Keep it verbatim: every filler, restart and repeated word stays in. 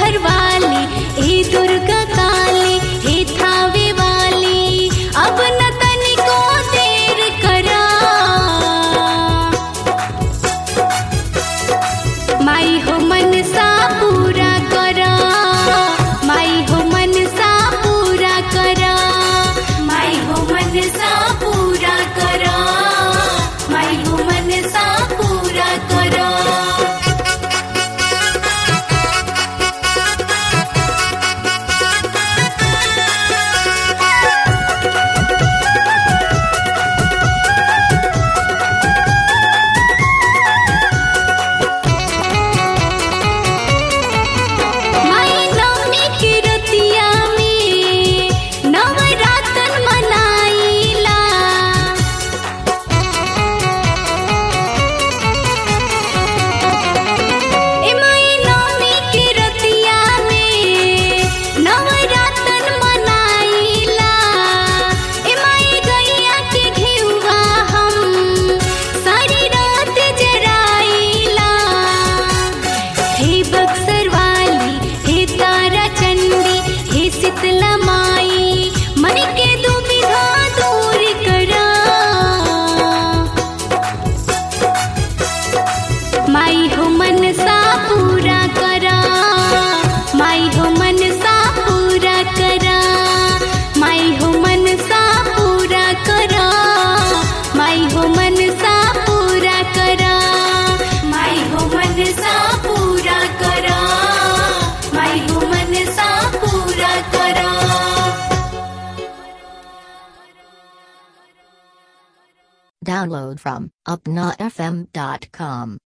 घर वाली, हे दुर्गा काली, हे थावे वाली, अब न तनिको देर करा। माई हो मनसा पूरा करा, माई हो मनसा पूरा करा, माई हो मनसा पूरा करा, माई हो मनसा पूरा करा। माई हो मनसा पूरा करा, माई हो मनसा पूरा करा, माई हो मनसा पूरा करा, माई हो मनसा पूरा करा, माई हो मनसा पूरा करा, माई हो मनसा पूरा करा। Download from upna f m dot com.